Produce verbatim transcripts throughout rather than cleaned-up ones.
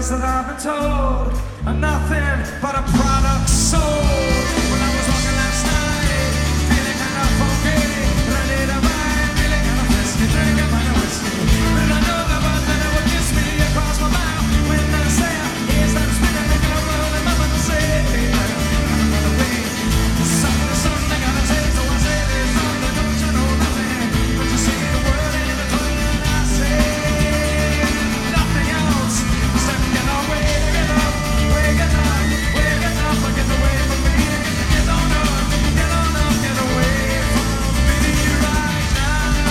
stories that I've been told are nothing but a product sold. When I was walking last night, feeling kind of funky, ready to ride, feeling kind of frisky, drinking my whiskey. But I know the one that would kiss me across my mouth when I say is that spinning, making a roll in my mother say, I'm gonna be something, something gotta say. So I say there's something, don't you know nothing, but you say the word in between, and I say nothing else. Step get away, get up, wake it up, wake it up, get away from me, get on up, get on up, get away from me right now.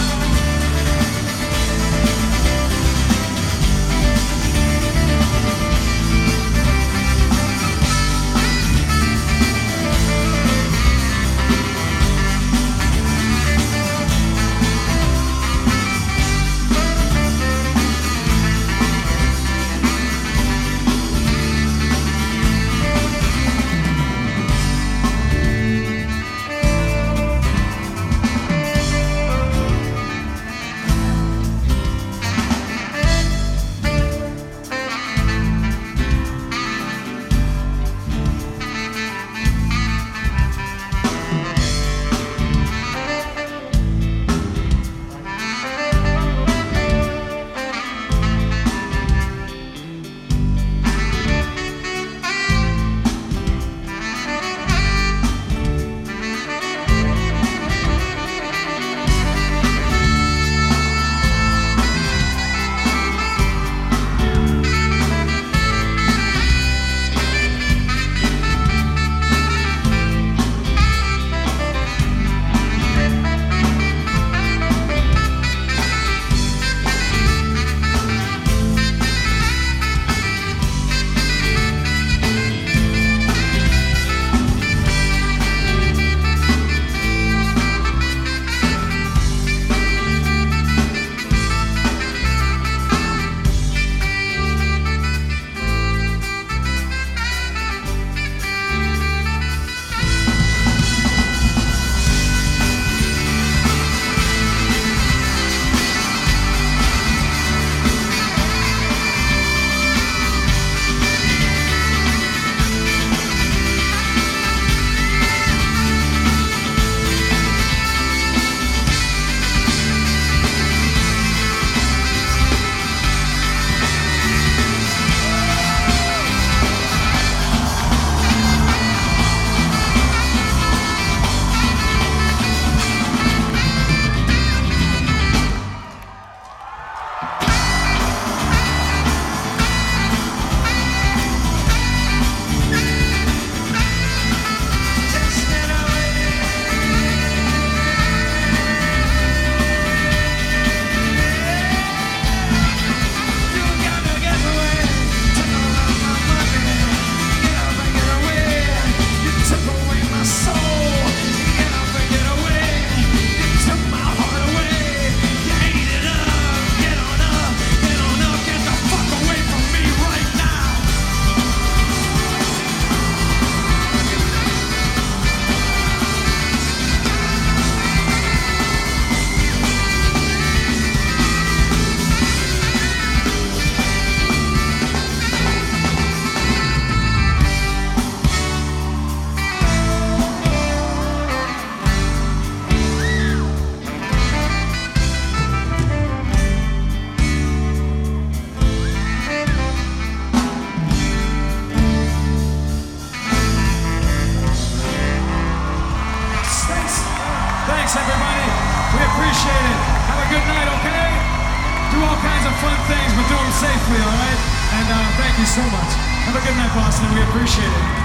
Thanks, everybody. We appreciate it. Have a good night, okay? Do all kinds of fun things, but do them safely, all right? And uh, thank you so much. Have a good night, Boston. We appreciate it.